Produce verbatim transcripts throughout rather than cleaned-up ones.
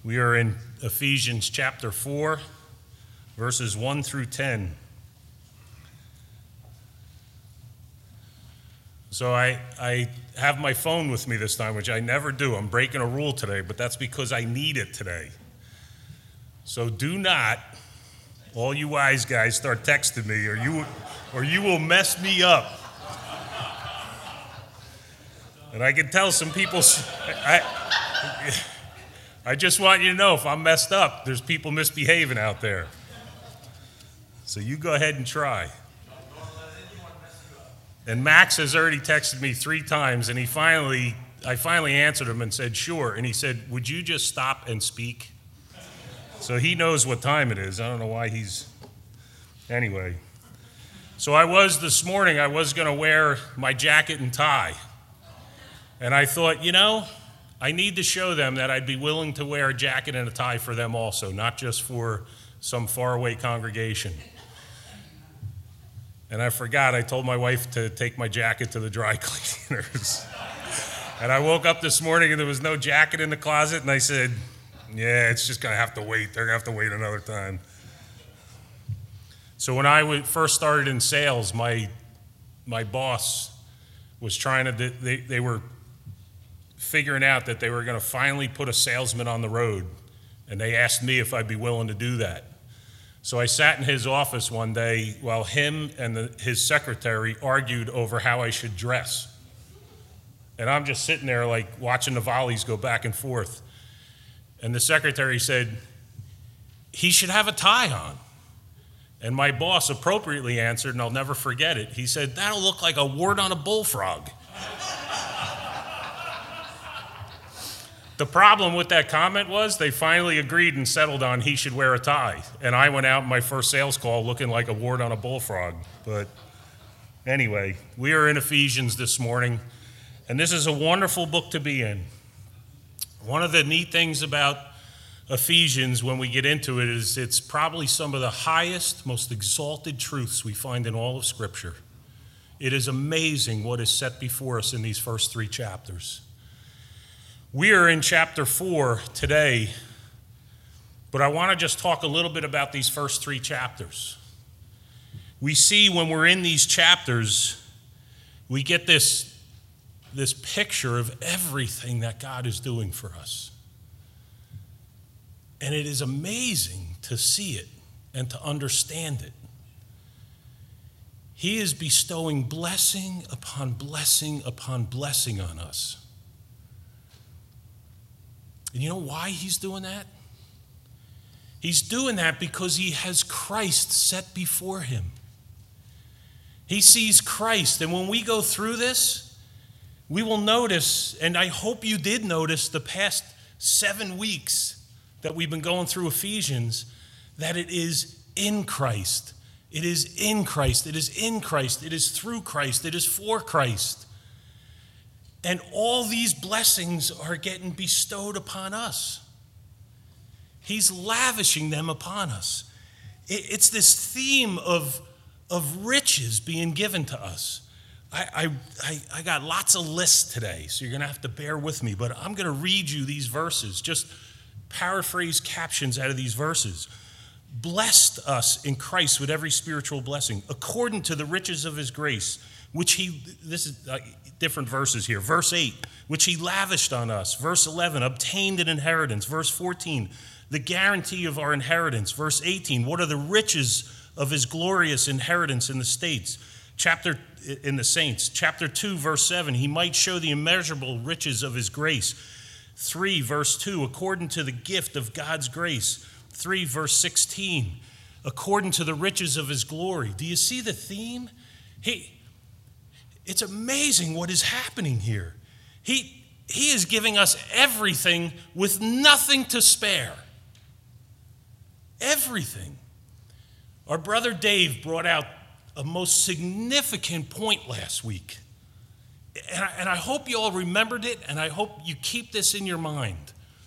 We are in Ephesians chapter four, verses one through ten. So I, I have my phone with me this time, which I never do. I'm breaking a rule today, but that's because I need it today. So do not, all you wise guys, start texting me, or you, or you will mess me up. And I can tell some people, I, I just want you to know, if I'm messed up, there's people misbehaving out there. So you go ahead and try. And Max has already texted me three times, and he finally, I finally answered him and said, sure. And he said, would you just stop and speak? So he knows what time it is. I don't know why he's, anyway. So I was, this morning, I was going to wear my jacket and tie. And I thought, you know, I need to show them that I'd be willing to wear a jacket and a tie for them also, not just for some faraway congregation. And I forgot, I told my wife to take my jacket to the dry cleaners. And I woke up this morning and there was no jacket in the closet, and I said, yeah, it's just going to have to wait. They're going to have to wait another time. So when I first started in sales, my my boss was trying to, they, they were figuring out that they were going to finally put a salesman on the road, and they asked me if I'd be willing to do that. So I sat in his office one day while him and the, his secretary argued over how I should dress. And I'm just sitting there like watching the volleys go back and forth. And the secretary said, he should have a tie on. And my boss appropriately answered, and I'll never forget it, he said, that'll look like a wart on a bullfrog. The problem with that comment was they finally agreed and settled on he should wear a tie. And I went out in my first sales call looking like a wart on a bullfrog. But anyway, we are in Ephesians this morning, and this is a wonderful book to be in. One of the neat things about Ephesians when we get into it is it's probably some of the highest, most exalted truths we find in all of Scripture. It is amazing what is set before us in these first three chapters. We are in chapter four today, but I want to just talk a little bit about these first three chapters. We see when we're in these chapters, we get this, this picture of everything that God is doing for us. And it is amazing to see it and to understand it. He is bestowing blessing upon blessing upon blessing on us. And you know why he's doing that? He's doing that because he has Christ set before him. He sees Christ, and when we go through this, we will notice, and I hope you did notice the past seven weeks that we've been going through Ephesians, that it is in Christ. It is in Christ. It is in Christ. It is through Christ. It is for Christ. And all these blessings are getting bestowed upon us. He's lavishing them upon us. It's this theme of, of riches being given to us. I, I, I got lots of lists today, so you're going to have to bear with me, but I'm going to read you these verses, just paraphrase captions out of these verses. Blessed us in Christ with every spiritual blessing, according to the riches of his grace, which he, this is uh, different verses here. Verse eight, which he lavished on us. Verse eleven, obtained an inheritance. Verse fourteen, the guarantee of our inheritance. Verse eighteen, what are the riches of his glorious inheritance in the states? Chapter, in the saints. Chapter two, verse seven, he might show the immeasurable riches of his grace. three, verse two, according to the gift of God's grace. three, verse sixteen, according to the riches of his glory. Do you see the theme? He... It's amazing what is happening here. He, he is giving us everything with nothing to spare. Everything. Our brother Dave brought out a most significant point last week. And I, and I hope you all remembered it, and I hope you keep this in your mind.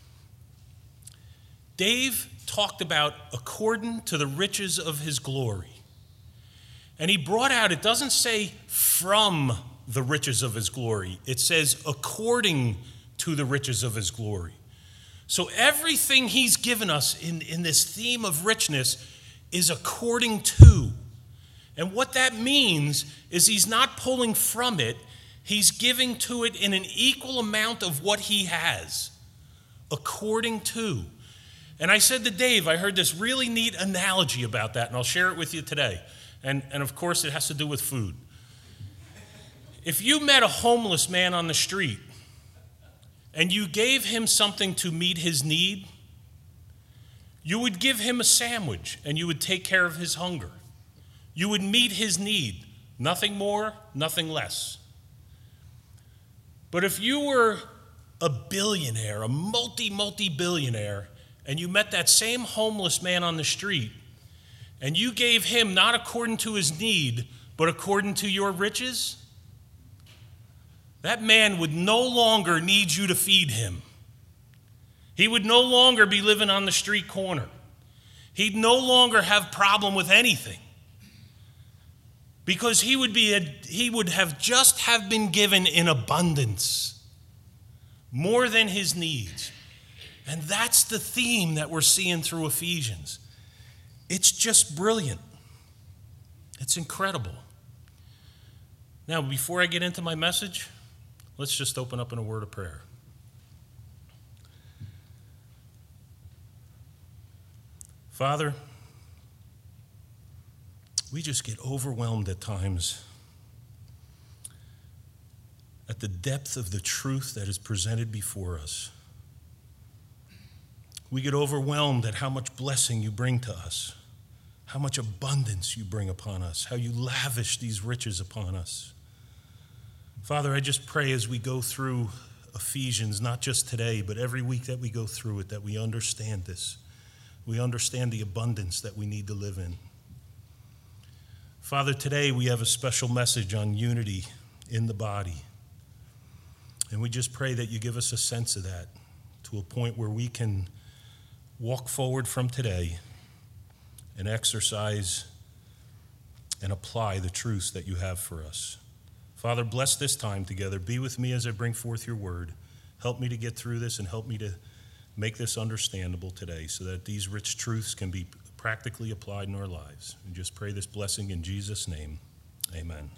Dave talked about according to the riches of his glory. And he brought out, it doesn't say from the riches of his glory. It says according to the riches of his glory. So everything he's given us in, in this theme of richness is according to. And what that means is he's not pulling from it, he's giving to it in an equal amount of what he has, according to. And I said to Dave, I heard this really neat analogy about that, and I'll share it with you today. And, and of course, it has to do with food. If you met a homeless man on the street and you gave him something to meet his need, you would give him a sandwich and you would take care of his hunger. You would meet his need, nothing more, nothing less. But if you were a billionaire, a multi, multi-billionaire, and you met that same homeless man on the street, and you gave him not according to his need, but according to your riches, that man would no longer need you to feed him. He would no longer be living on the street corner. He'd no longer have problem with anything. Because he would be a, he would have just have been given in abundance, more than his needs. And that's the theme that we're seeing through Ephesians. It's just brilliant. It's incredible. Now, before I get into my message, let's just open up in a word of prayer. Father, we just get overwhelmed at times at the depth of the truth that is presented before us. We get overwhelmed at how much blessing you bring to us, how much abundance you bring upon us, how you lavish these riches upon us. Father, I just pray as we go through Ephesians, not just today, but every week that we go through it, that we understand this. We understand the abundance that we need to live in. Father, today we have a special message on unity in the body. And we just pray that you give us a sense of that to a point where we can walk forward from today and exercise and apply the truths that you have for us. Father, bless this time together. Be with me as I bring forth your word. Help me to get through this and help me to make this understandable today so that these rich truths can be practically applied in our lives. And just pray this blessing in Jesus' name. Amen.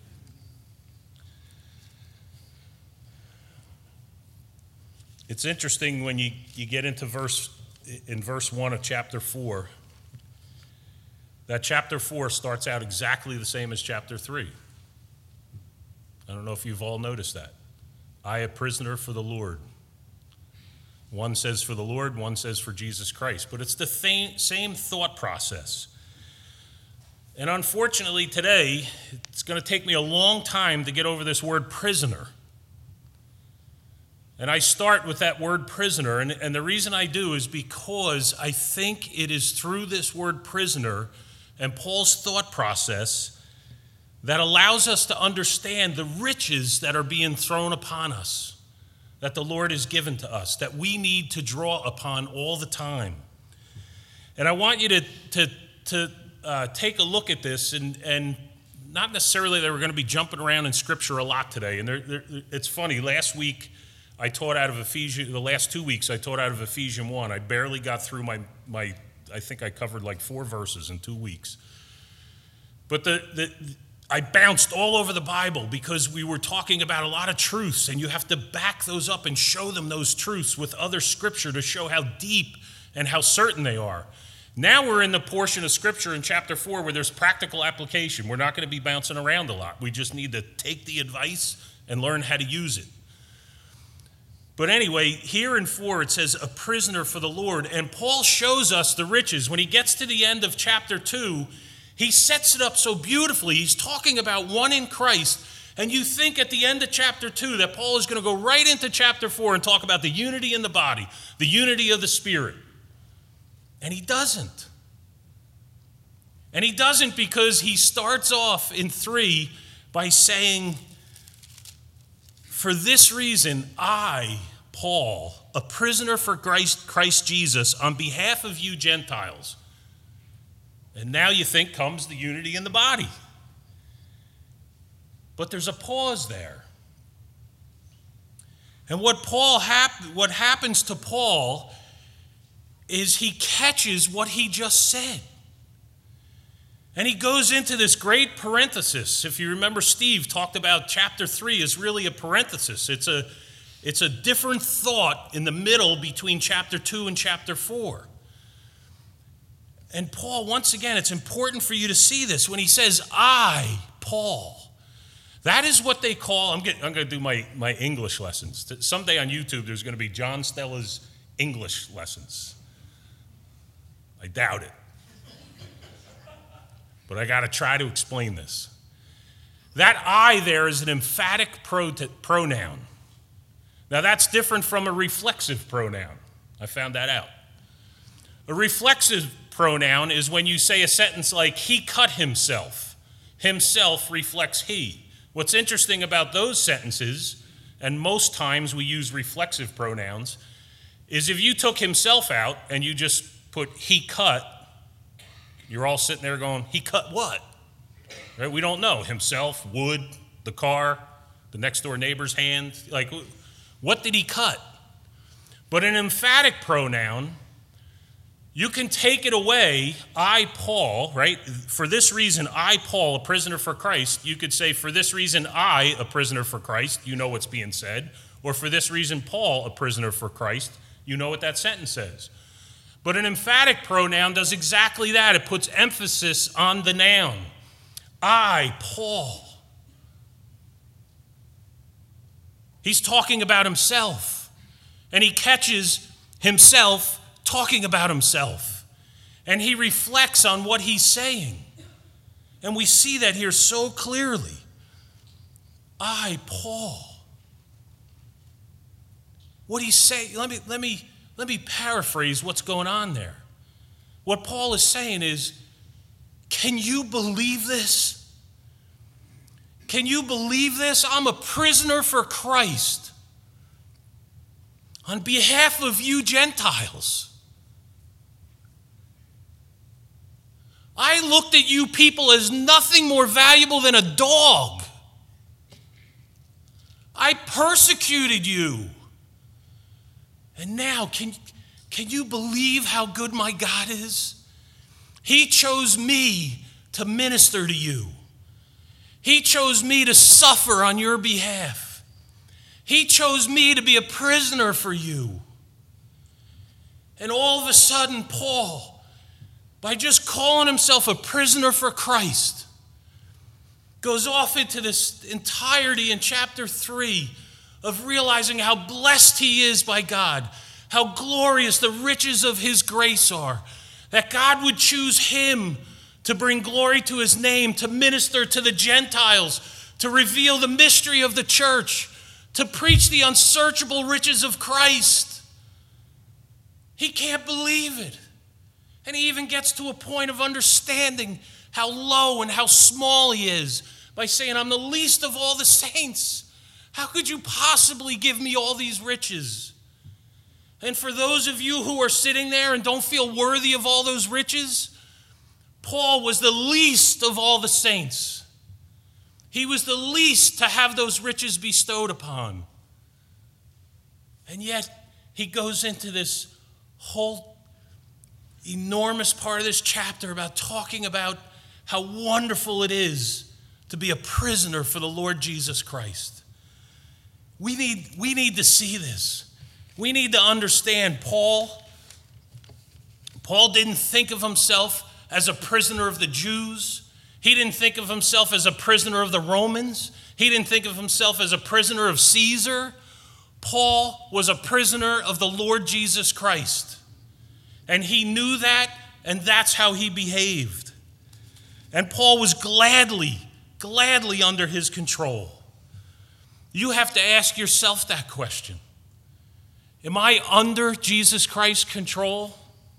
It's interesting when you, you get into verse in verse one of chapter four, that chapter four starts out exactly the same as chapter three. I don't know if you've all noticed that. I, a prisoner for the Lord. One says for the Lord, one says for Jesus Christ. But it's the same, same thought process. And unfortunately today, it's going to take me a long time to get over this word prisoner. And I start with that word prisoner, and, and the reason I do is because I think it is through this word prisoner and Paul's thought process that allows us to understand the riches that are being thrown upon us, that the Lord has given to us, that we need to draw upon all the time. And I want you to, to, to uh, take a look at this, and, and not necessarily that we're going to be jumping around in Scripture a lot today. And there, there, it's funny, last week, I taught out of Ephesians, the last two weeks I taught out of Ephesians one. I barely got through my, my I think I covered like four verses in two weeks. But the, the I bounced all over the Bible because we were talking about a lot of truths, and you have to back those up and show them those truths with other Scripture to show how deep and how certain they are. Now we're in the portion of Scripture in chapter four where there's practical application. We're not going to be bouncing around a lot. We just need to take the advice and learn how to use it. But anyway, here in four it says, a prisoner for the Lord. And Paul shows us the riches. When he gets to the end of chapter two, he sets it up so beautifully. He's talking about one in Christ. And you think at the end of chapter two that Paul is going to go right into chapter four and talk about the unity in the body, the unity of the Spirit. And he doesn't. And he doesn't because he starts off in three by saying, for this reason, I, Paul, a prisoner for Christ, Christ Jesus, on behalf of you Gentiles. And now you think comes the unity in the body. But there's a pause there. And what Paul hap- what happens to Paul is he catches what he just said. And he goes into this great parenthesis. If you remember, Steve talked about chapter three is really a parenthesis. It's a, it's a different thought in the middle between chapter two and chapter four. And Paul, once again, it's important for you to see this. When he says, I, Paul, that is what they call, I'm, getting, I'm going to do my, my English lessons. Someday on YouTube, there's going to be John Stella's English lessons. I doubt it. But I got to try to explain this. That I there is an emphatic pro- pronoun. Now that's different from a reflexive pronoun. I found that out. A reflexive pronoun is when you say a sentence like, he cut himself. Himself reflects he. What's interesting about those sentences, and most times we use reflexive pronouns, is if you took himself out and you just put he cut, you're all sitting there going, he cut what? Right? We don't know. Himself, wood, the car, the next door neighbor's hand. Like, what did he cut? But an emphatic pronoun, you can take it away, I, Paul, right? For this reason, I, Paul, a prisoner for Christ. You could say, for this reason, I, a prisoner for Christ. You know what's being said. Or for this reason, Paul, a prisoner for Christ. You know what that sentence says. But an emphatic pronoun does exactly that. It puts emphasis on the noun. I, Paul. He's talking about himself. And he catches himself talking about himself. And he reflects on what he's saying. And we see that here so clearly. I, Paul. What he's saying, let me, let me, let me paraphrase what's going on there. What Paul is saying is, can you believe this? Can you believe this? I'm a prisoner for Christ on behalf of you Gentiles. I looked at you people as nothing more valuable than a dog. I persecuted you. And now, can, can you believe how good my God is? He chose me to minister to you. He chose me to suffer on your behalf. He chose me to be a prisoner for you. And all of a sudden, Paul, by just calling himself a prisoner for Christ, goes off into this entirety in chapter three of realizing how blessed he is by God, how glorious the riches of his grace are, that God would choose him to bring glory to his name, to minister to the Gentiles, to reveal the mystery of the church, to preach the unsearchable riches of Christ. He can't believe it. And he even gets to a point of understanding how low and how small he is by saying, I'm the least of all the saints. How could you possibly give me all these riches? And for those of you who are sitting there and don't feel worthy of all those riches, Paul was the least of all the saints. He was the least to have those riches bestowed upon. And yet, he goes into this whole enormous part of this chapter about talking about how wonderful it is to be a prisoner for the Lord Jesus Christ. We need, we need to see this. We need to understand Paul. Paul didn't think of himself as a prisoner of the Jews. He didn't think of himself as a prisoner of the Romans. He didn't think of himself as a prisoner of Caesar. Paul was a prisoner of the Lord Jesus Christ. And he knew that, and that's how he behaved. And Paul was gladly, gladly under his control. You have to ask yourself that question. Am I under Jesus Christ's control?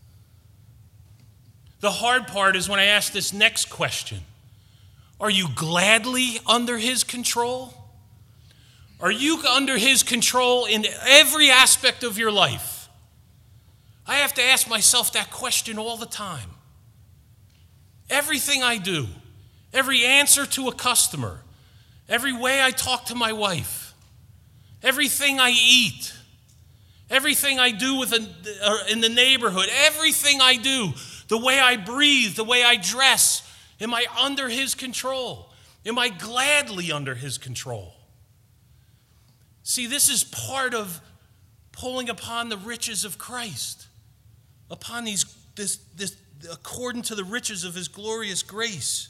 The hard part is when I ask this next question. Are you gladly under his control? Are you under his control in every aspect of your life? I have to ask myself that question all the time. Everything I do, every answer to a customer, every way I talk to my wife, everything I eat, everything I do within, uh, in the neighborhood, everything I do, the way I breathe, the way I dress, am I under his control? Am I gladly under his control? See, this is part of pulling upon the riches of Christ, upon these, this, this, according to the riches of his glorious grace.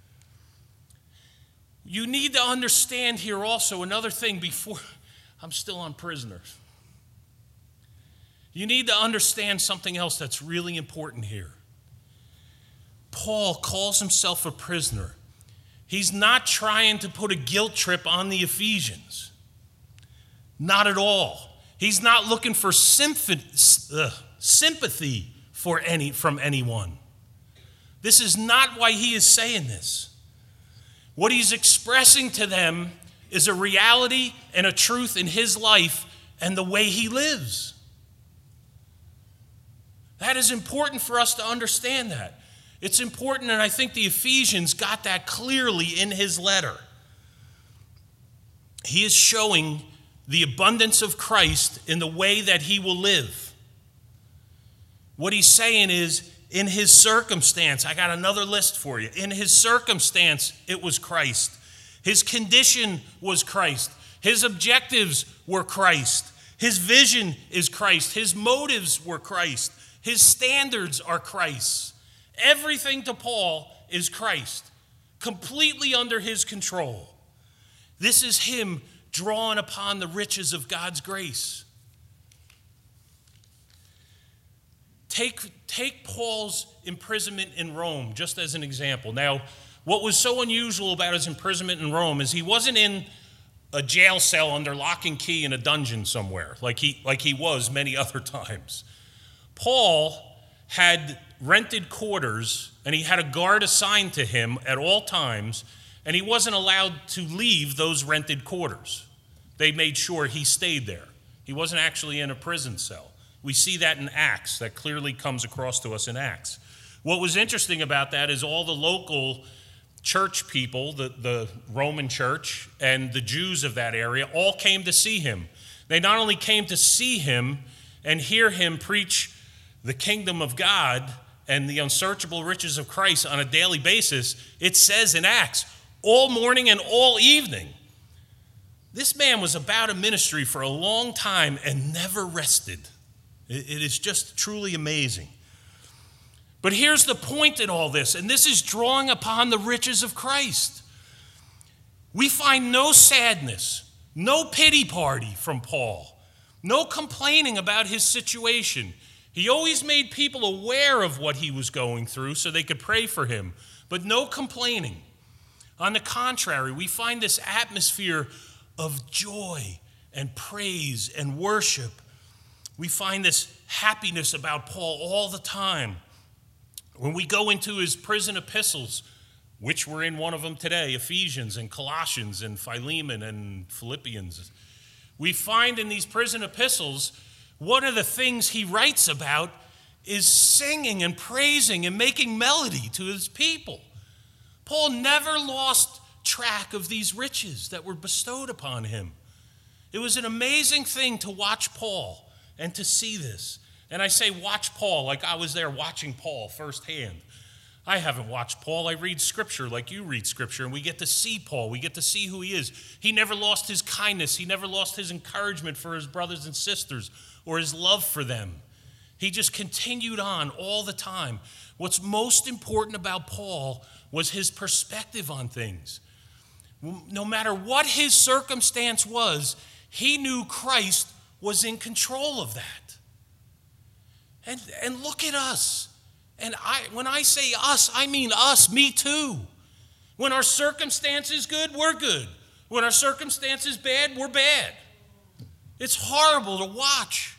You need to understand here also another thing before, I'm still on prisoners. You need to understand something else that's really important here. Paul calls himself a prisoner. He's not trying to put a guilt trip on the Ephesians. Not at all. He's not looking for sympathy for any, from anyone. This is not why he is saying this. What he's expressing to them is a reality and a truth in his life and the way he lives. That is important for us to understand that. It's important, and I think the Ephesians got that clearly in his letter. He is showing the abundance of Christ in the way that he will live. What he's saying is, in his circumstance, I got another list for you. In his circumstance, it was Christ. His condition was Christ. His objectives were Christ. His vision is Christ. His motives were Christ. His standards are Christ. Everything to Paul is Christ, completely under his control. This is him drawing upon the riches of God's grace. Take, take Paul's imprisonment in Rome just as an example. Now, what was so unusual about his imprisonment in Rome is he wasn't in a jail cell under lock and key in a dungeon somewhere like he, like he was many other times. Paul had rented quarters, and he had a guard assigned to him at all times, and he wasn't allowed to leave those rented quarters. They made sure he stayed there. He wasn't actually in a prison cell. We see that in Acts. That clearly comes across to us in Acts. What was interesting about that is all the local church people, the, the Roman church, and the Jews of that area all came to see him. They not only came to see him and hear him preach the kingdom of God and the unsearchable riches of Christ on a daily basis, it says in Acts, all morning and all evening. This man was about a ministry for a long time and never rested. It is just truly amazing. But here's the point in all this, and this is drawing upon the riches of Christ. We find no sadness, no pity party from Paul, no complaining about his situation. He always made people aware of what he was going through so they could pray for him, but no complaining. On the contrary, we find this atmosphere of joy and praise and worship. We find this happiness about Paul all the time. When we go into his prison epistles, which we're in one of them today, Ephesians and Colossians and Philemon and Philippians, we find in these prison epistles, one of the things he writes about is singing and praising and making melody to his people. Paul never lost track of these riches that were bestowed upon him. It was an amazing thing to watch Paul and to see this. And I say watch Paul like I was there watching Paul firsthand. I haven't watched Paul. I read Scripture like you read Scripture, and we get to see Paul. We get to see who he is. He never lost his kindness. He never lost his encouragement for his brothers and sisters or his love for them. He just continued on all the time. What's most important about Paul was his perspective on things. No matter what his circumstance was, he knew Christ was in control of that. And, and look at us. And I, when I say us, I mean us, me too. When our circumstance is good, we're good. When our circumstance is bad, we're bad. It's horrible to watch.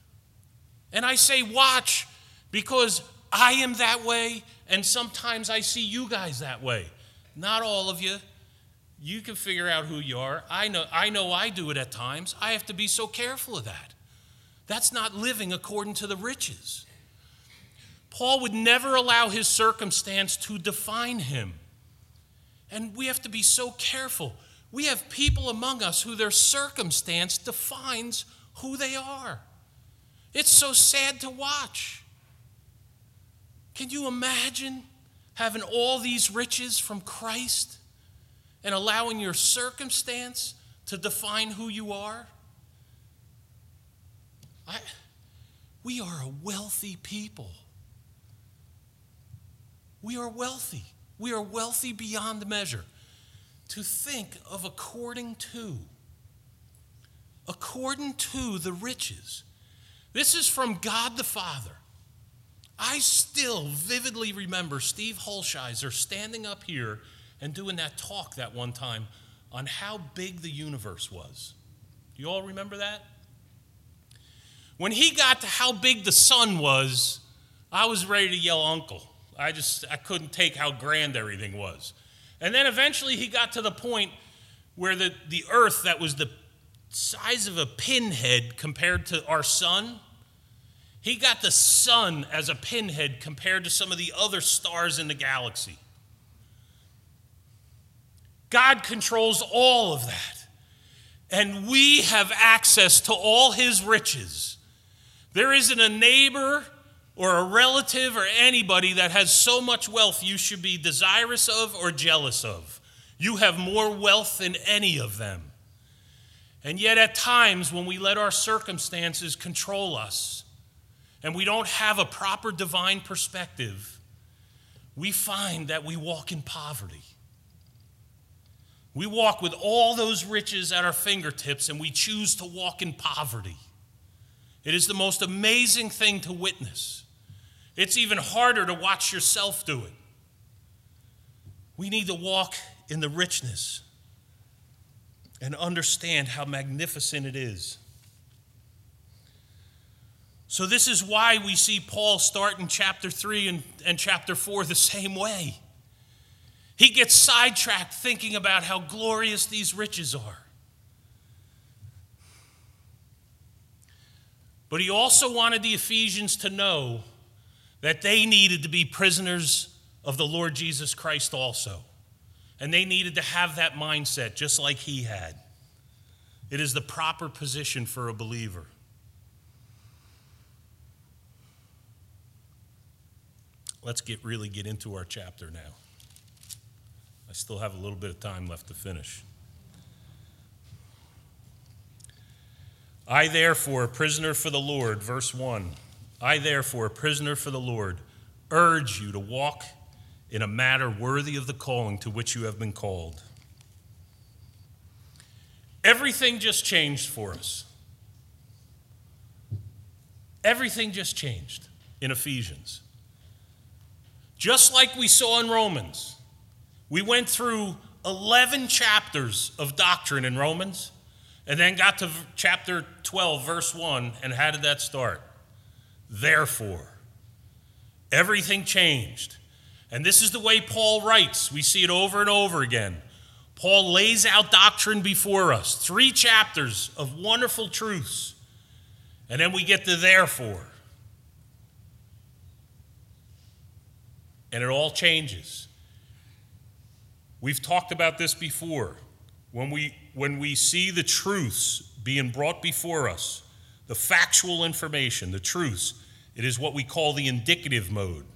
And I say watch because I am that way, and sometimes I see you guys that way. Not all of you. You can figure out who you are. I know, I know I do it at times. I have to be so careful of that. That's not living according to the riches. Paul would never allow his circumstance to define him. And we have to be so careful. We have people among us who their circumstance defines who they are. It's so sad to watch. Can you imagine having all these riches from Christ and allowing your circumstance to define who you are? I, we are a wealthy people. We are wealthy. We are wealthy beyond measure. To think of according to, according to the riches. This is from God the Father. I still vividly remember Steve Holsheiser standing up here and doing that talk that one time on how big the universe was. Do you all remember that? When he got to how big the sun was, I was ready to yell uncle. I just, I couldn't take how grand everything was. And then eventually he got to the point where the, the earth that was the size of a pinhead compared to our sun, he got the sun as a pinhead compared to some of the other stars in the galaxy. God controls all of that. And we have access to all his riches. There isn't a neighbor or a relative or anybody that has so much wealth you should be desirous of or jealous of. You have more wealth than any of them. And yet at times when we let our circumstances control us and we don't have a proper divine perspective, we find that we walk in poverty. We walk with all those riches at our fingertips and we choose to walk in poverty. It is the most amazing thing to witness. It's even harder to watch yourself do it. We need to walk in the richness and understand how magnificent it is. So this is why we see Paul start in chapter three and, and chapter four the same way. He gets sidetracked thinking about how glorious these riches are. But he also wanted the Ephesians to know that they needed to be prisoners of the Lord Jesus Christ also. And they needed to have that mindset just like he had. It is the proper position for a believer. Let's get really get into our chapter now. I still have a little bit of time left to finish. I therefore, a prisoner for the Lord, verse one. I therefore, a prisoner for the Lord, urge you to walk in a manner worthy of the calling to which you have been called. Everything just changed for us. Everything just changed in Ephesians. Just like we saw in Romans. We went through eleven chapters of doctrine in Romans and then got to chapter twelve, verse one, and how did that start? Therefore, everything changed. And this is the way Paul writes. We see it over and over again. Paul lays out doctrine before us. Three chapters of wonderful truths. And then we get to therefore. And it all changes. We've talked about this before. When we, when we see the truths being brought before us, the factual information, the truths, it is what we call the indicative mode.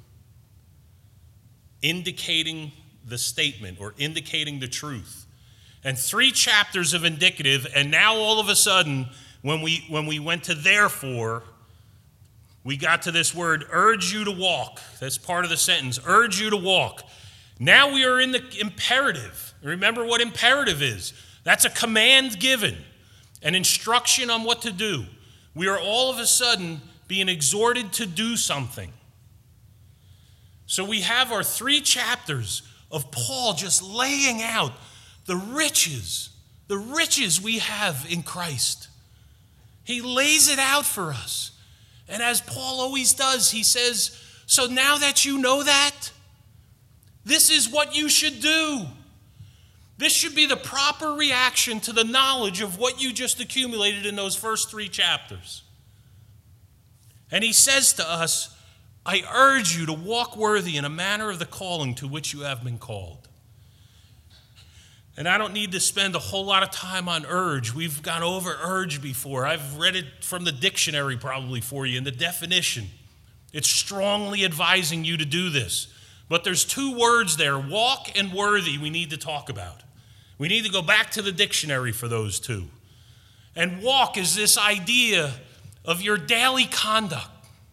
Indicating the statement or indicating the truth. And three chapters of indicative, and now all of a sudden, when we when we went to therefore, we got to this word, urge you to walk. That's part of the sentence, urge you to walk. Now we are in the imperative. Remember what imperative is. That's a command given, an instruction on what to do. We are all of a sudden being exhorted to do something. So we have our three chapters of Paul just laying out the riches, the riches we have in Christ. He lays it out for us. And as Paul always does, he says, so now that you know that, this is what you should do. This should be the proper reaction to the knowledge of what you just accumulated in those first three chapters. And he says to us, I urge you to walk worthy in a manner of the calling to which you have been called. And I don't need to spend a whole lot of time on urge. We've gone over urge before. I've read it from the dictionary probably for you in the definition. It's strongly advising you to do this. But there's two words there, walk and worthy, we need to talk about. We need to go back to the dictionary for those two. And walk is this idea of your daily conduct.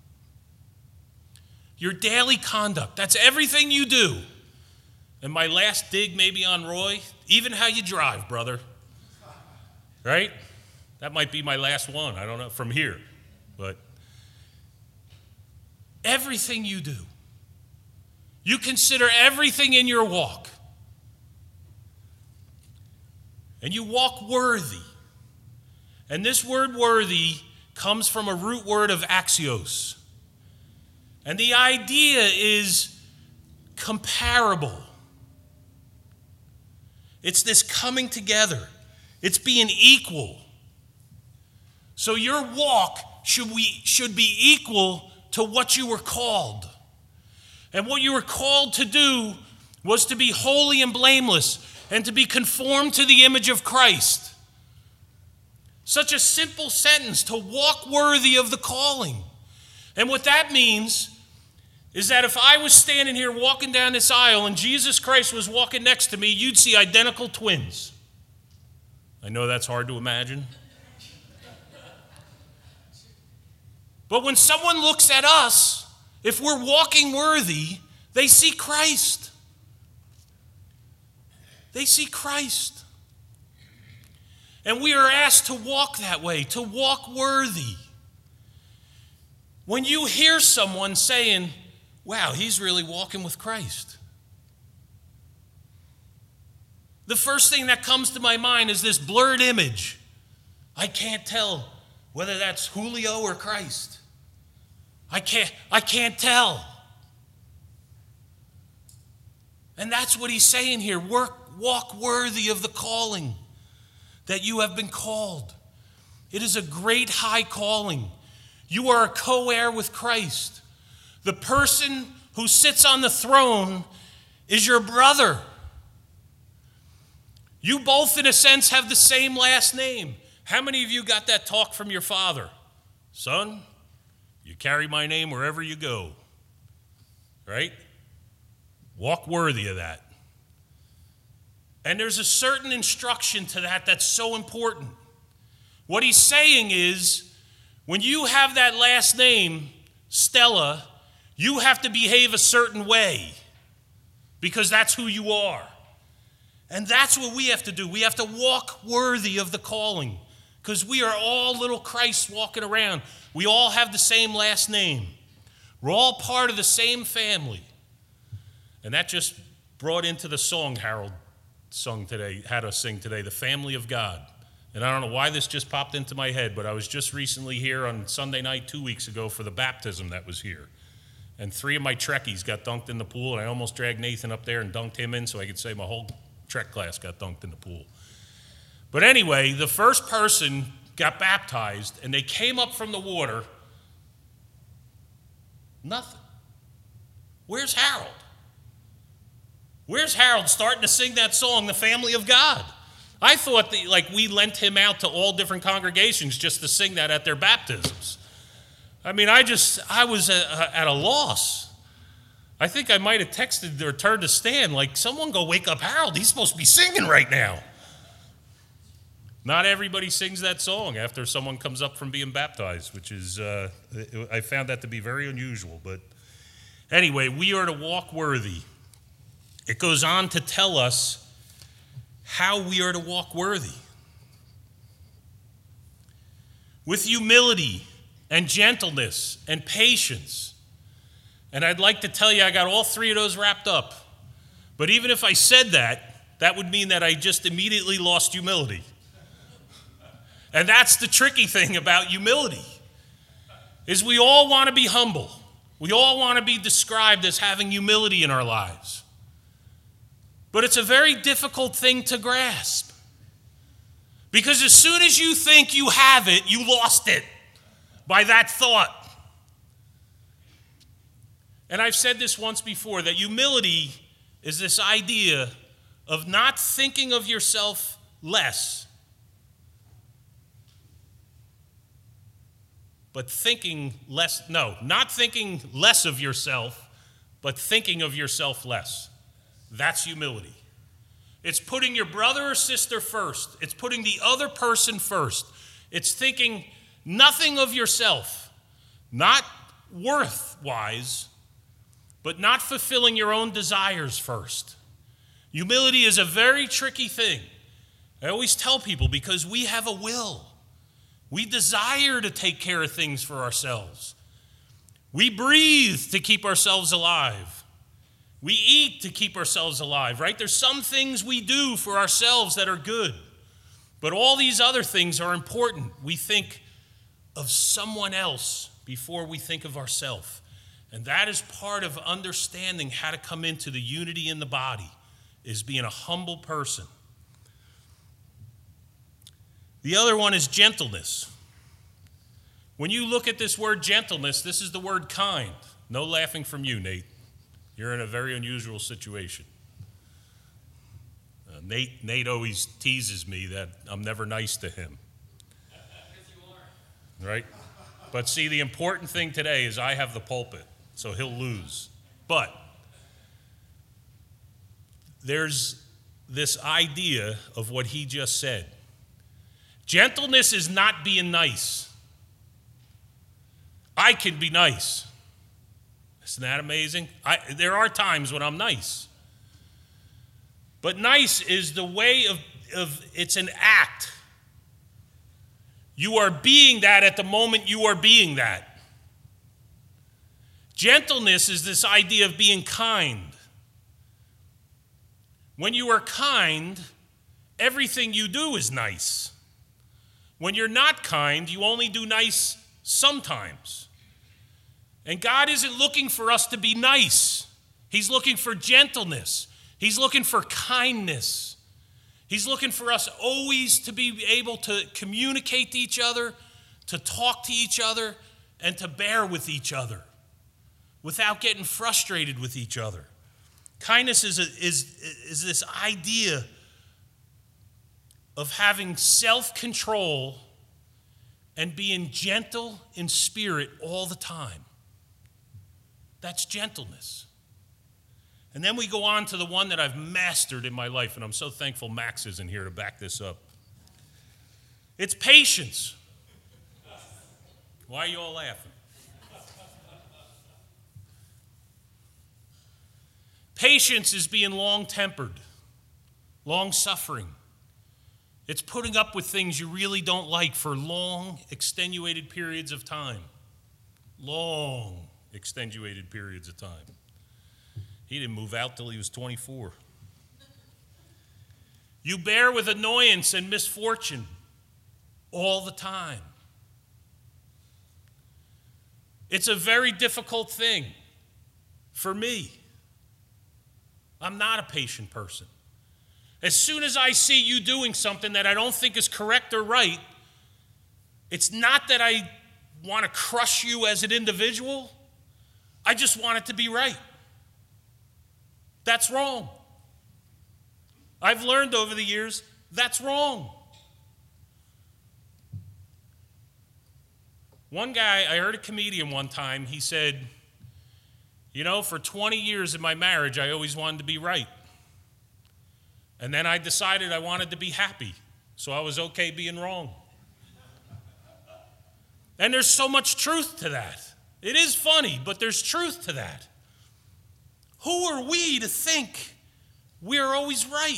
Your daily conduct. That's everything you do. And my last dig maybe on Roy, even how you drive, brother. Right? That might be my last one. I don't know, from here. But everything you do. You consider everything in your walk. And you walk worthy. And this word worthy comes from a root word of axios. And the idea is comparable. It's this coming together. It's being equal. So your walk should, we, should be equal to what you were called. And what you were called to do was to be holy and blameless and to be conformed to the image of Christ. Such a simple sentence, to walk worthy of the calling. And what that means is that if I was standing here walking down this aisle and Jesus Christ was walking next to me, you'd see identical twins. I know that's hard to imagine. But when someone looks at us, if we're walking worthy, they see Christ. They see Christ. And we are asked to walk that way, to walk worthy. When you hear someone saying, wow, he's really walking with Christ, the first thing that comes to my mind is this blurred image. I can't tell whether that's Julio or Christ. I can't, I can't tell. And that's what he's saying here. Work, walk worthy of the calling that you have been called. It is a great high calling. You are a co-heir with Christ. The person who sits on the throne is your brother. You both, in a sense, have the same last name. How many of you got that talk from your father? Son, you carry my name wherever you go. Right? Walk worthy of that. And there's a certain instruction to that that's so important. What he's saying is, when you have that last name, Stella, you have to behave a certain way because that's who you are. And that's what we have to do. We have to walk worthy of the calling because we are all little Christs walking around. We all have the same last name. We're all part of the same family. And that just brought into the song Harold sung today, had us sing today, The Family of God. And I don't know why this just popped into my head, but I was just recently here on Sunday night two weeks ago for the baptism that was here. And three of my Trekkies got dunked in the pool, and I almost dragged Nathan up there and dunked him in so I could say my whole Trek class got dunked in the pool. But anyway, the first person got baptized, and they came up from the water. Nothing. Where's Harold? Where's Harold starting to sing that song, The Family of God? I thought that, like, we lent him out to all different congregations just to sing that at their baptisms. I mean, I just, I was a, at a loss. I think I might have texted or turned to Stan, like, someone go wake up Harold. He's supposed to be singing right now. Not everybody sings that song after someone comes up from being baptized, which is, uh, I found that to be very unusual. But anyway, we are to walk worthy. It goes on to tell us how we are to walk worthy. With humility and gentleness and patience. And I'd like to tell you I got all three of those wrapped up. But even if I said that, that would mean that I just immediately lost humility. And that's the tricky thing about humility, is we all want to be humble. We all want to be described as having humility in our lives. But it's a very difficult thing to grasp. Because as soon as you think you have it, you lost it by that thought. And I've said this once before, that humility is this idea of not thinking of yourself less, but thinking less, no, not thinking less of yourself, but thinking of yourself less. That's humility. It's putting your brother or sister first. It's putting the other person first. It's thinking nothing of yourself, not worth-wise, but not fulfilling your own desires first. Humility is a very tricky thing. I always tell people because we have a will. We desire to take care of things for ourselves. We breathe to keep ourselves alive. We eat to keep ourselves alive, right? There's some things we do for ourselves that are good, but all these other things are important. We think of someone else before we think of ourselves. And that is part of understanding how to come into the unity in the body, is being a humble person. The other one is gentleness. When you look at this word gentleness, this is the word kind. No laughing from you, Nate. You're in a very unusual situation. Uh, Nate, Nate always teases me that I'm never nice to him. Yes, you are. Right? But see, the important thing today is I have the pulpit, so he'll lose. But there's this idea of what he just said. Gentleness is not being nice. I can be nice. Isn't that amazing? I, there are times when I'm nice. But nice is the way of, of, it's an act. You are being that at the moment you are being that. Gentleness is this idea of being kind. When you are kind, everything you do is nice. When you're not kind, you only do nice sometimes. And God isn't looking for us to be nice. He's looking for gentleness. He's looking for kindness. He's looking for us always to be able to communicate to each other, to talk to each other, and to bear with each other without getting frustrated with each other. Kindness is, a, is, is this idea of having self-control and being gentle in spirit all the time. That's gentleness. And then we go on to the one that I've mastered in my life, and I'm so thankful Max isn't here to back this up. It's patience. Why are you all laughing? Patience is being long-tempered, long-suffering. It's putting up with things you really don't like for long, extenuated periods of time. Long, extenuated periods of time. He didn't move out till he was twenty-four. You bear with annoyance and misfortune all the time. It's a very difficult thing for me. I'm not a patient person. As soon as I see you doing something that I don't think is correct or right, it's not that I want to crush you as an individual. I just want it to be right. That's wrong. I've learned over the years, that's wrong. One guy, I heard a comedian one time, he said, you know, for twenty years in my marriage, I always wanted to be right. And then I decided I wanted to be happy, so I was okay being wrong. And there's so much truth to that. It is funny, but there's truth to that. Who are we to think we're always right?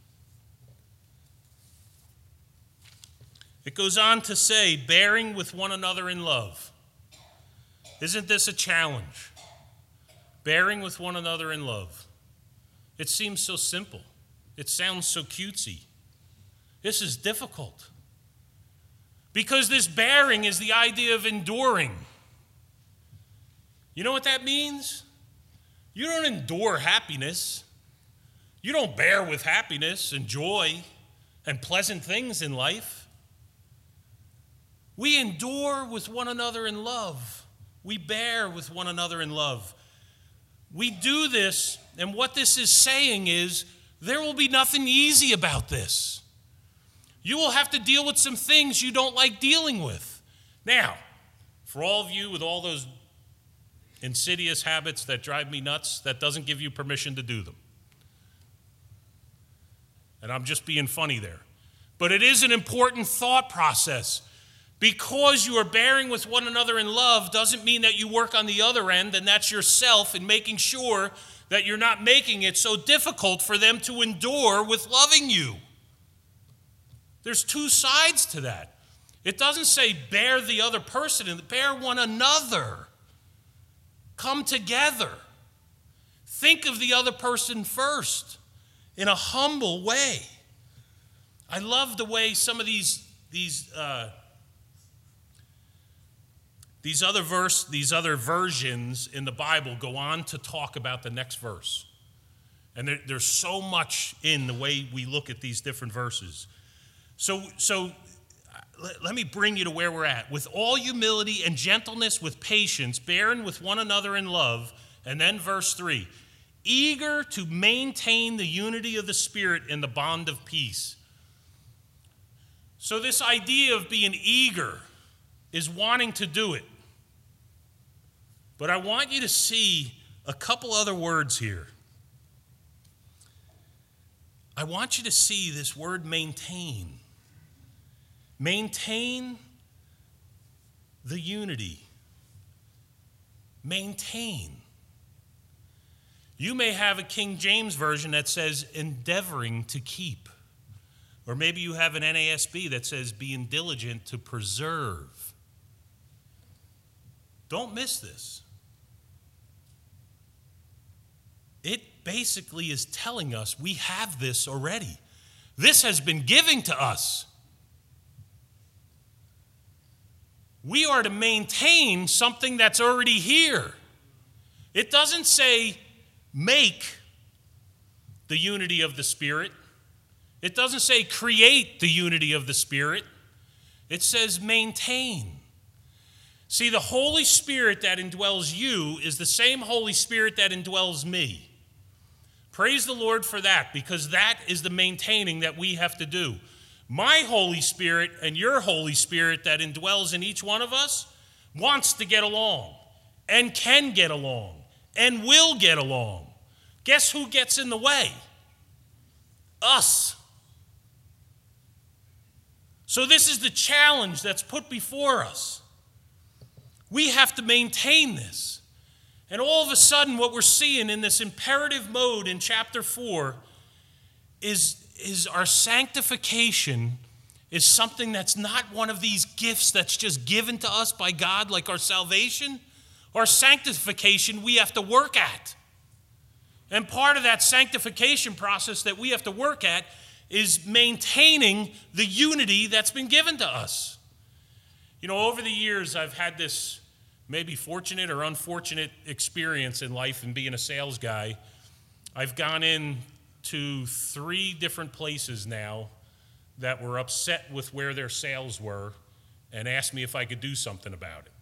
It goes on to say, bearing with one another in love. Isn't this a challenge? Bearing with one another in love. It seems so simple. It sounds so cutesy. This is difficult. Because this bearing is the idea of enduring. You know what that means? You don't endure happiness. You don't bear with happiness and joy and pleasant things in life. We endure with one another in love. We bear with one another in love. We do this, and what this is saying is There will be nothing easy about this. You will have to deal with some things you don't like dealing with. Now, for all of you with all those insidious habits that drive me nuts, that doesn't give you permission to do them. And I'm just being funny there. But it is an important thought process. Because you are bearing with one another in love doesn't mean that you work on the other end, and that's yourself, and making sure that you're not making it so difficult for them to endure with loving you. There's two sides to that. It doesn't say bear the other person, and bear one another. Come together. Think of the other person first in a humble way. I love the way some of these these uh, these other verse these other versions in the Bible go on to talk about the next verse, and there, there's so much in the way we look at these different verses. So so. Let, let me bring you to where we're at. With all humility and gentleness, with patience, bearing with one another in love. And then verse three, eager to maintain the unity of the Spirit in the bond of peace. So this idea of being eager is wanting to do it. But I want you to see a couple other words here. I want you to see this word maintain. Maintain the unity. Maintain. You may have a King James version that says endeavoring to keep. Or maybe you have an N A S B that says being diligent to preserve. Don't miss this. It basically is telling us we have this already. This has been given to us. We are to maintain something that's already here. It doesn't say make the unity of the Spirit. It doesn't say create the unity of the Spirit. It says maintain. See, the Holy Spirit that indwells you is the same Holy Spirit that indwells me. Praise the Lord for that, because that is the maintaining that we have to do. My Holy Spirit and your Holy Spirit that indwells in each one of us wants to get along and can get along and will get along. Guess who gets in the way? Us. So this is the challenge that's put before us. We have to maintain this. And all of a sudden what we're seeing in this imperative mode in chapter four is is our sanctification is something that's not one of these gifts that's just given to us by God, like our salvation. Our sanctification we have to work at. And part of that sanctification process that we have to work at is maintaining the unity that's been given to us. You know, over the years, I've had this maybe fortunate or unfortunate experience in life in being a sales guy. I've gone in to three different places now that were upset with where their sales were and asked me if I could do something about it.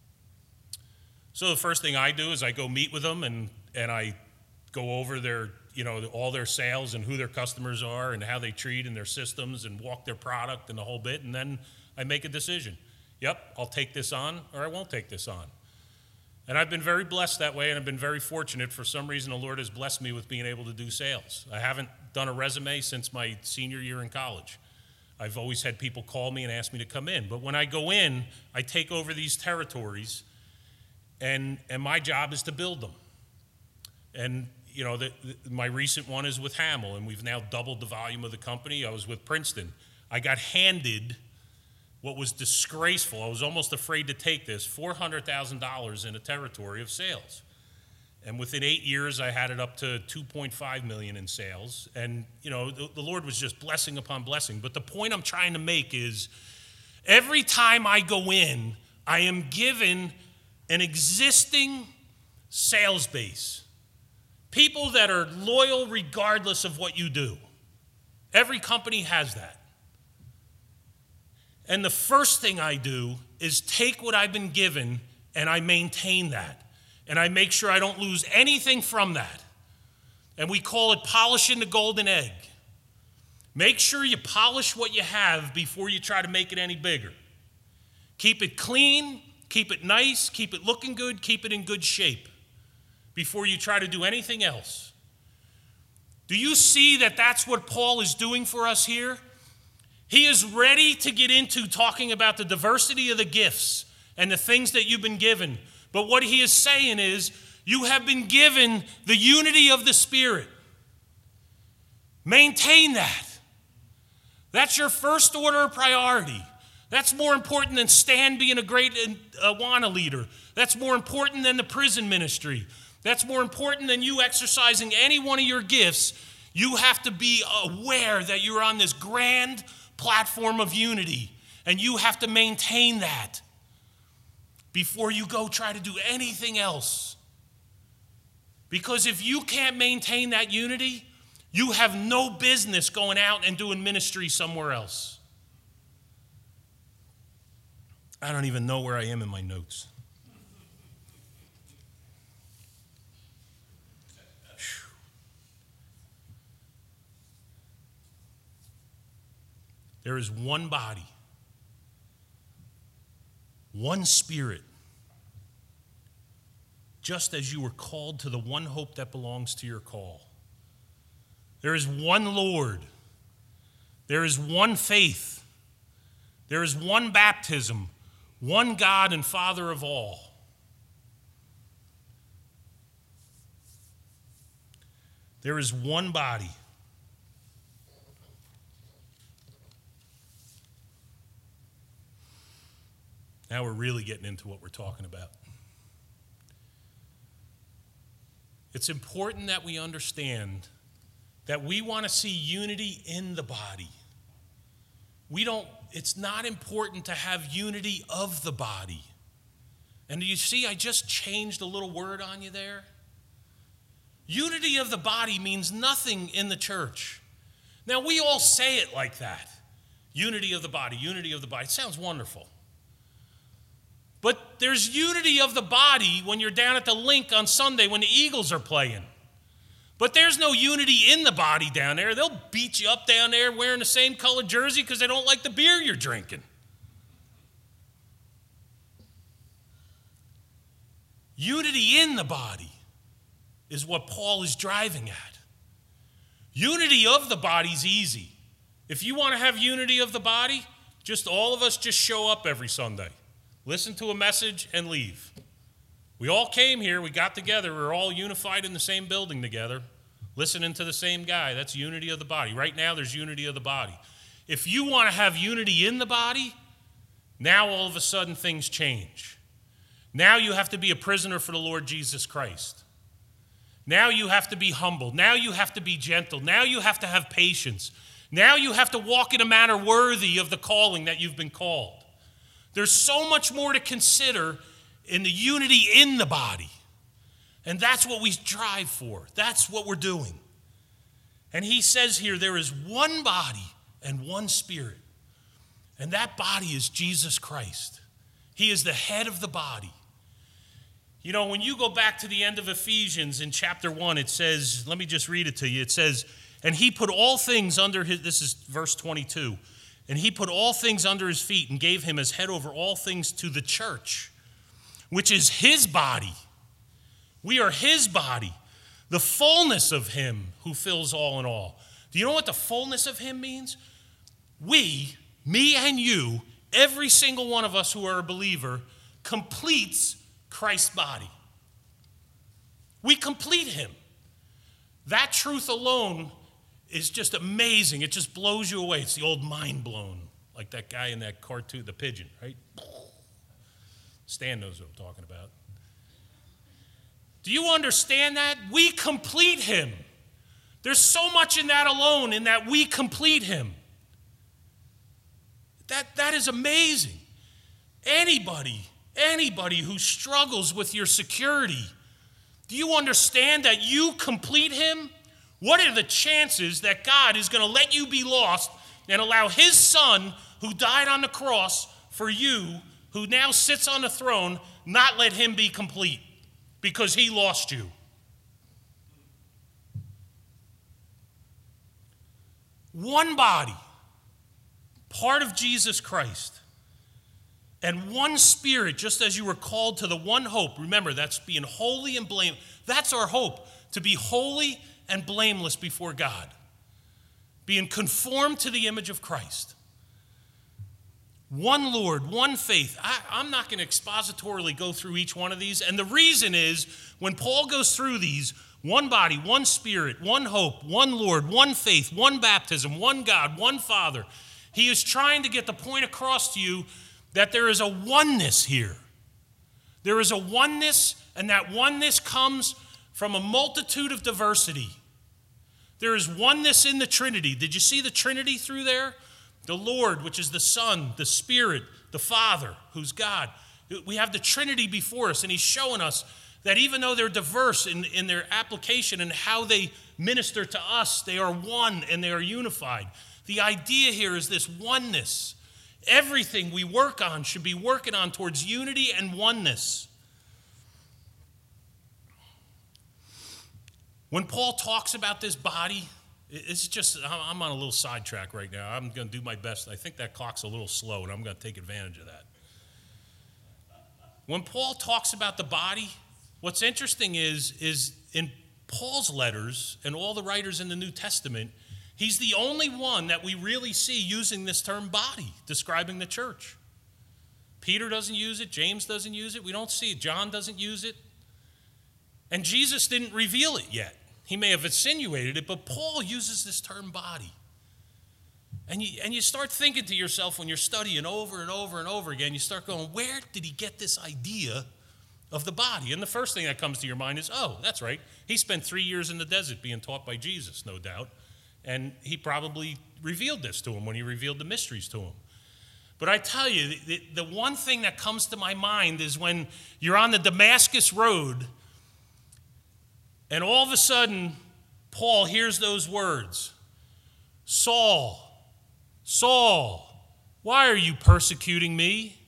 So the first thing I do is I go meet with them and, and I go over their, you know, all their sales and who their customers are and how they treat and their systems and walk their product and the whole bit, and then I make a decision. Yep, I'll take this on or I won't take this on. And I've been very blessed that way, and I've been very fortunate. For some reason, the Lord has blessed me with being able to do sales. I haven't done a resume since my senior year in college. I've always had people call me and ask me to come in. But when I go in, I take over these territories, and, and my job is to build them. And, you know, the, the, my recent one is with Hamel, and we've now doubled the volume of the company. I was with Princeton. I got handed what was disgraceful. I was almost afraid to take this, four hundred thousand dollars in a territory of sales. And within eight years, I had it up to two point five million dollars in sales. And, you know, the, the Lord was just blessing upon blessing. But the point I'm trying to make is every time I go in, I am given an existing sales base. People that are loyal regardless of what you do. Every company has that. And the first thing I do is take what I've been given and I maintain that. And I make sure I don't lose anything from that. And we call it polishing the golden egg. Make sure you polish what you have before you try to make it any bigger. Keep it clean, keep it nice, keep it looking good, keep it in good shape before you try to do anything else. Do you see that that's what Paul is doing for us here? He is ready to get into talking about the diversity of the gifts and the things that you've been given. But what he is saying is, you have been given the unity of the Spirit. Maintain that. That's your first order priority. That's more important than Stan being a great uh, Awana leader. That's more important than the prison ministry. That's more important than you exercising any one of your gifts. You have to be aware that you're on this grand platform of unity, and you have to maintain that before you go try to do anything else. Because if you can't maintain that unity, you have no business going out and doing ministry somewhere else. I don't even know where I am in my notes. There is one body, one Spirit, just as you were called to the one hope that belongs to your call. There is one Lord. There is one faith. There is one baptism, one God and Father of all. There is one body. Now we're really getting into what we're talking about. It's important that we understand that we want to see unity in the body. We don't, it's not important to have unity of the body. And do you see, I just changed a little word on you there? Unity of the body means nothing in the church. Now, we all say it like that. Unity of the body, unity of the body. It sounds wonderful. But there's unity of the body when you're down at the Link on Sunday when the Eagles are playing. But there's no unity in the body down there. They'll beat you up down there wearing the same colored jersey because they don't like the beer you're drinking. Unity in the body is what Paul is driving at. Unity of the body is easy. If you want to have unity of the body, just all of us just show up every Sunday. Listen to a message and leave. We all came here, we got together, we're all unified in the same building together, listening to the same guy. That's unity of the body. Right now, there's unity of the body. If you want to have unity in the body, now all of a sudden things change. Now you have to be a prisoner for the Lord Jesus Christ. Now you have to be humble. Now you have to be gentle. Now you have to have patience. Now you have to walk in a manner worthy of the calling that you've been called. There's so much more to consider in the unity in the body. And that's what we strive for. That's what we're doing. And he says here, there is one body and one Spirit. And that body is Jesus Christ. He is the head of the body. You know, when you go back to the end of Ephesians in chapter one, it says, let me just read it to you. It says, and he put all things under his, this is verse twenty-two, and he put all things under his feet and gave him as head over all things to the church, which is his body. We are his body, the fullness of him who fills all in all. Do you know what the fullness of him means? We, me and you, every single one of us who are a believer, completes Christ's body. We complete him. That truth alone is just amazing. It just blows you away. It's the old mind blown, like that guy in that cartoon, the pigeon, right? Stan knows what I'm talking about. Do you understand that? We complete him. There's so much in that alone, in that we complete him. That, that is amazing. Anybody, anybody who struggles with your security, do you understand that you complete him? What are the chances that God is going to let you be lost and allow his son, who died on the cross for you, who now sits on the throne, not let him be complete because he lost you? one body, part of Jesus Christ, and one Spirit, just as you were called to the one hope. Remember, that's being holy and blameless. That's our hope, to be holy and blameless before God, being conformed to the image of Christ. One Lord, one faith. I, I'm not going to expositorily go through each one of these, and the reason is, when Paul goes through these, one body, one Spirit, one hope, one Lord, one faith, one baptism, one God, one Father. He is trying to get the point across to you that there is a oneness here. There is a oneness, and that oneness comes from a multitude of diversity. There is oneness in the Trinity. Did you see the Trinity through there? The Lord, which is the Son, the Spirit, the Father, who's God. We have the Trinity before us, and he's showing us that even though they're diverse in, in their application and how they minister to us, they are one and they are unified. The idea here is this oneness. Everything we work on should be working on towards unity and oneness. When Paul talks about this body, it's just, I'm on a little sidetrack right now. I'm going to do my best. I think that clock's a little slow, and I'm going to take advantage of that. When Paul talks about the body, what's interesting is, is in Paul's letters and all the writers in the New Testament, he's the only one that we really see using this term body, describing the church. Peter doesn't use it. James doesn't use it. We don't see it. John doesn't use it. And Jesus didn't reveal it yet. He may have insinuated it, but Paul uses this term body. And you, and you start thinking to yourself when you're studying over and over and over again, you start going, where did he get this idea of the body? And the first thing that comes to your mind is, oh, that's right. He spent three years in the desert being taught by Jesus, no doubt. And he probably revealed this to him when he revealed the mysteries to him. But I tell you, the, the one thing that comes to my mind is when you're on the Damascus Road, and all of a sudden, Paul hears those words, Saul, Saul, why are you persecuting me?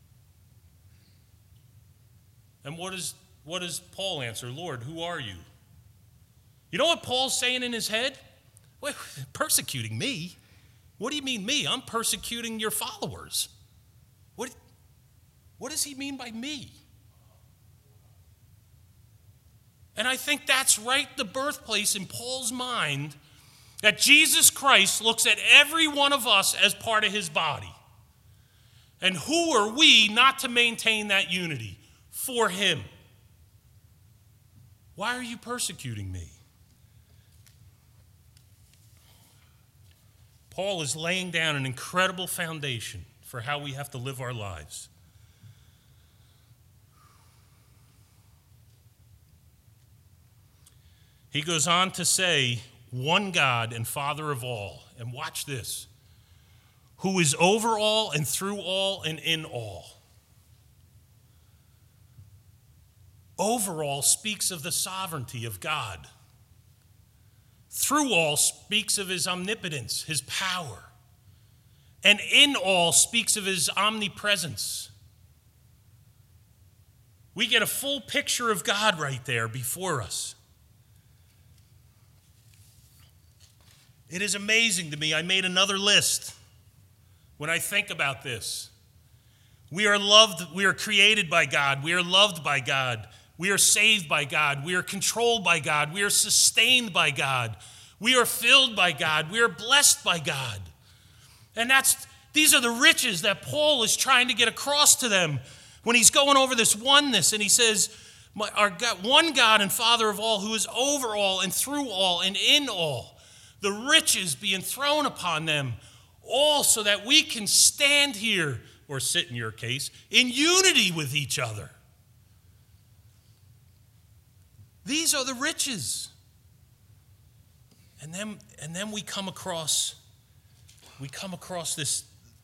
And what, is, what does Paul answer? Lord, who are you? You know what Paul's saying in his head? Wait, persecuting me? What do you mean me? I'm persecuting your followers. What, what does he mean by me? And I think that's right the birthplace in Paul's mind, that Jesus Christ looks at every one of us as part of his body. And who are we not to maintain that unity for him? Why are you persecuting me? Paul is laying down an incredible foundation for how we have to live our lives. He goes on to say, one God and Father of all, and watch this, who is over all and through all and in all. Over all speaks of the sovereignty of God. Through all speaks of his omnipotence, his power. And in all speaks of his omnipresence. We get a full picture of God right there before us. It is amazing to me. I made another list when I think about this. We are loved, we are created by God, we are loved by God, we are saved by God, we are controlled by God, we are sustained by God, we are filled by God, we are blessed by God. And that's these are the riches that Paul is trying to get across to them when he's going over this oneness, and he says, our God, one God and Father of all, who is over all and through all and in all. The riches being thrown upon them, all so that we can stand here, or sit in your case, in unity with each other. These are the riches. And then, and then we come across, we come across this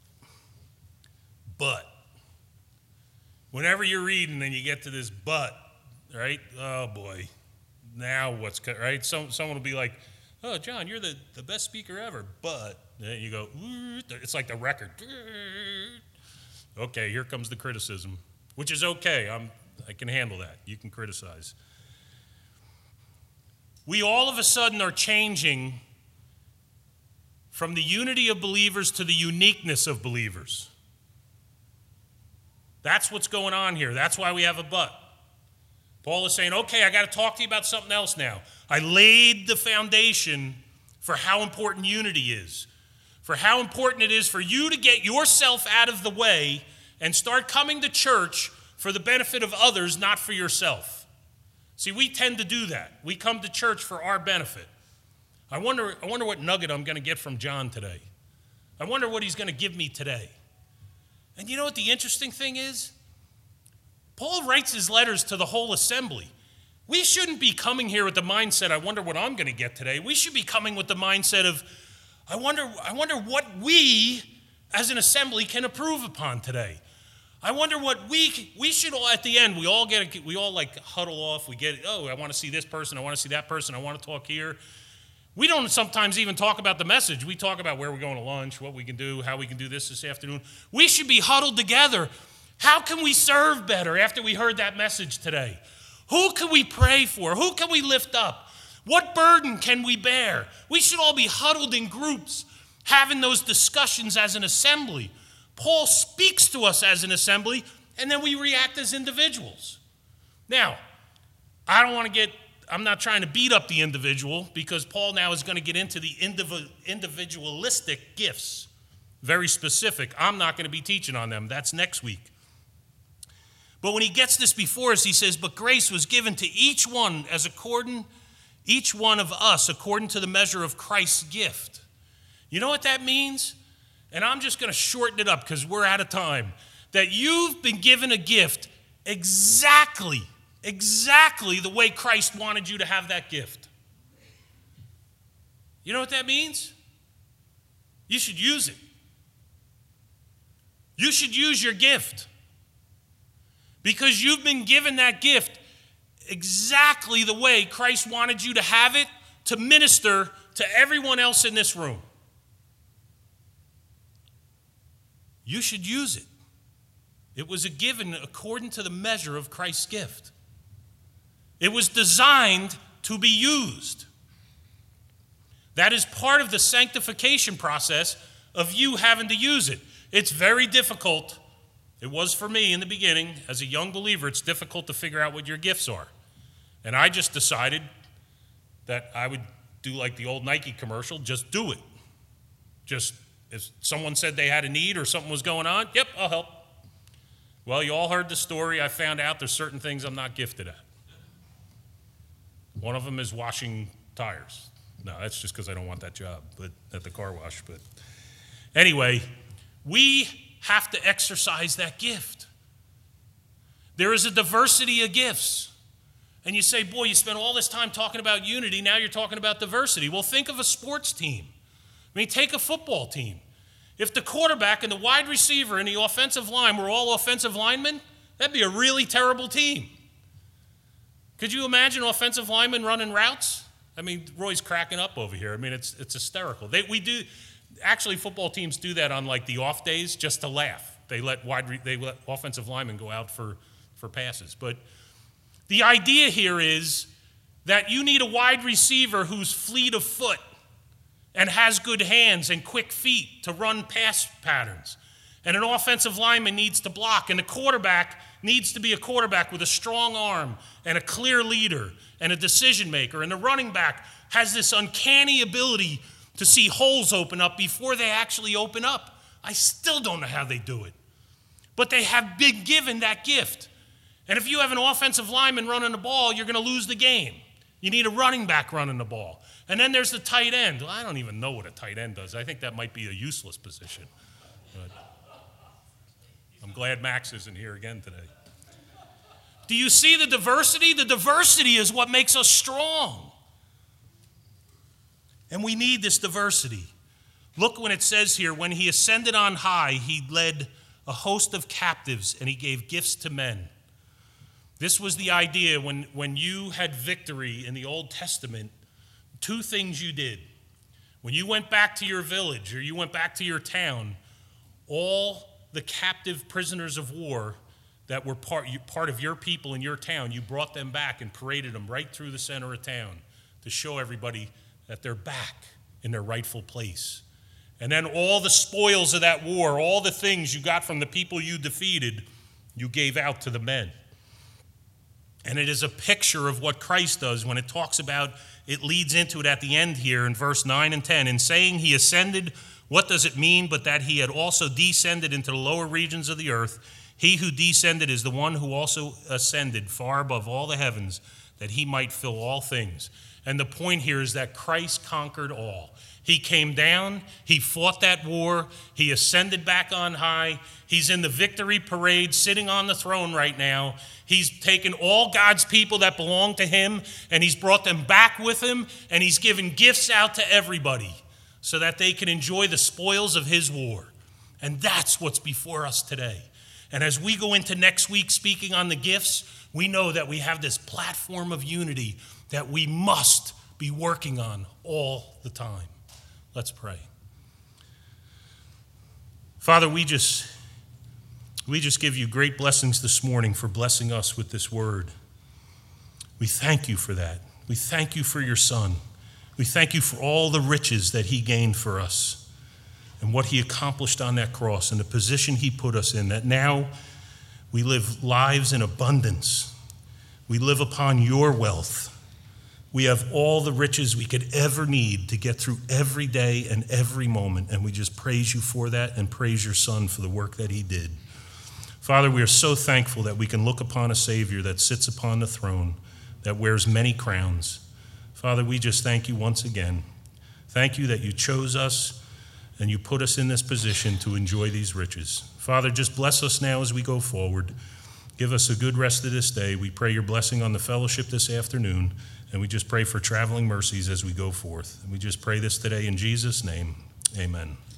but. Whenever you're reading and you get to this but, right? Oh boy, now what's, right? Some, someone will be like, oh, John, you're the, the best speaker ever, but then you go, it's like the record. Okay, here comes the criticism, which is okay. I'm, I can handle that. You can criticize. We all of a sudden are changing from the unity of believers to the uniqueness of believers. That's what's going on here. That's why we have a but. Paul is saying, okay, I got to talk to you about something else now. I laid the foundation for how important unity is, for how important it is for you to get yourself out of the way and start coming to church for the benefit of others, not for yourself. See, we tend to do that. We come to church for our benefit. I wonder, I wonder what nugget I'm going to get from John today. I wonder what he's going to give me today. And you know what the interesting thing is? Paul writes his letters to the whole assembly. We shouldn't be coming here with the mindset, I wonder what I'm going to get today. We should be coming with the mindset of, I wonder, I wonder what we as an assembly can improve upon today. I wonder what we, we should all, at the end, we all get, we all like huddle off. We get, oh, I want to see this person. I want to see that person. I want to talk here. We don't sometimes even talk about the message. We talk about where we're going to lunch, what we can do, how we can do this this afternoon. We should be huddled together. How can we serve better after we heard that message today? Who can we pray for? Who can we lift up? What burden can we bear? We should all be huddled in groups, having those discussions as an assembly. Paul speaks to us as an assembly, and then we react as individuals. Now, I don't want to get, I'm not trying to beat up the individual, because Paul now is going to get into the indiv- individualistic gifts. Very specific. I'm not going to be teaching on them. That's next week. But when he gets this before us, he says, but grace was given to each one as according, each one of us according to the measure of Christ's gift. You know what that means? And I'm just going to shorten it up because we're out of time. That you've been given a gift exactly, exactly the way Christ wanted you to have that gift. You know what that means? You should use it. You should use your gift. Because you've been given that gift exactly the way Christ wanted you to have it to minister to everyone else in this room. You should use it. It was a given according to the measure of Christ's gift. It was designed to be used. That is part of the sanctification process of you having to use it. It's very difficult. It was for me in the beginning. As a young believer, it's difficult to figure out what your gifts are. And I just decided that I would do like the old Nike commercial, just do it. Just, if someone said they had a need or something was going on, yep, I'll help. Well, you all heard the story. I found out there's certain things I'm not gifted at. One of them is washing tires. No, that's just because I don't want that job but at the car wash. But anyway, we have to exercise that gift. There is a diversity of gifts. And you say, boy, you spent all this time talking about unity, now you're talking about diversity. Well, think of a sports team. I mean, take a football team. If the quarterback and the wide receiver and the offensive line were all offensive linemen, that'd be a really terrible team. Could you imagine offensive linemen running routes? I mean, Roy's cracking up over here. I mean, it's it's hysterical. They, we do, actually, football teams do that on like the off days just to laugh. They let wide re, they let offensive linemen go out for, for passes. But the idea here is that you need a wide receiver who's fleet of foot and has good hands and quick feet to run pass patterns. And an offensive lineman needs to block. And the quarterback needs to be a quarterback with a strong arm and a clear leader and a decision maker. And the running back has this uncanny ability to see holes open up before they actually open up. I still don't know how they do it. But they have been given that gift. And if you have an offensive lineman running the ball, you're going to lose the game. You need a running back running the ball. And then there's the tight end. Well, I don't even know what a tight end does. I think that might be a useless position. But I'm glad Max isn't here again today. Do you see the diversity? The diversity is what makes us strong. And we need this diversity. Look when it says here, when he ascended on high, he led a host of captives and he gave gifts to men. This was the idea when, when you had victory in the Old Testament, two things you did. When you went back to your village or you went back to your town, all the captive prisoners of war that were part, part of your people in your town, you brought them back and paraded them right through the center of town to show everybody that they're back in their rightful place. And then all the spoils of that war, all the things you got from the people you defeated, you gave out to the men. And it is a picture of what Christ does when it talks about, it leads into it at the end here in verse nine and ten. In saying he ascended, what does it mean but that he had also descended into the lower regions of the earth? He who descended is the one who also ascended far above all the heavens, that he might fill all things. And the point here is that Christ conquered all. He came down, he fought that war, he ascended back on high. He's in the victory parade sitting on the throne right now. He's taken all God's people that belong to him and he's brought them back with him, and he's given gifts out to everybody so that they can enjoy the spoils of his war. And that's what's before us today. And as we go into next week speaking on the gifts, we know that we have this platform of unity that we must be working on all the time. Let's pray. Father, we just, we just give you great blessings this morning for blessing us with this word. We thank you for that. We thank you for your Son. We thank you for all the riches that he gained for us and what he accomplished on that cross and the position he put us in, that now we live lives in abundance. We live upon your wealth. We have all the riches we could ever need to get through every day and every moment, and we just praise you for that and praise your Son for the work that he did. Father, we are so thankful that we can look upon a Savior that sits upon the throne, that wears many crowns. Father, we just thank you once again. Thank you that you chose us and you put us in this position to enjoy these riches. Father, just bless us now as we go forward. Give us a good rest of this day. We pray your blessing on the fellowship this afternoon. And we just pray for traveling mercies as we go forth. And we just pray this today in Jesus' name. Amen.